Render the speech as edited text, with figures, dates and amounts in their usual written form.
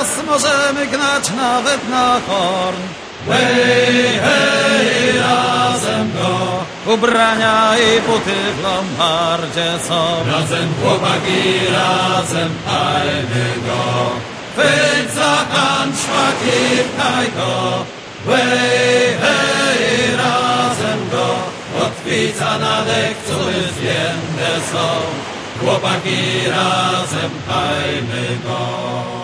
teraz możemy gnać nawet na horn. Hej, hej, razem go! Ubrania i buty w lombardzie są. Razem chłopaki, razem pchajmy go! Chwyć za handszpak i pchaj go! Hej, hej, razem go! Kotwica na dek, cury zwiędne są. Chłopaki, razem pchajmy go!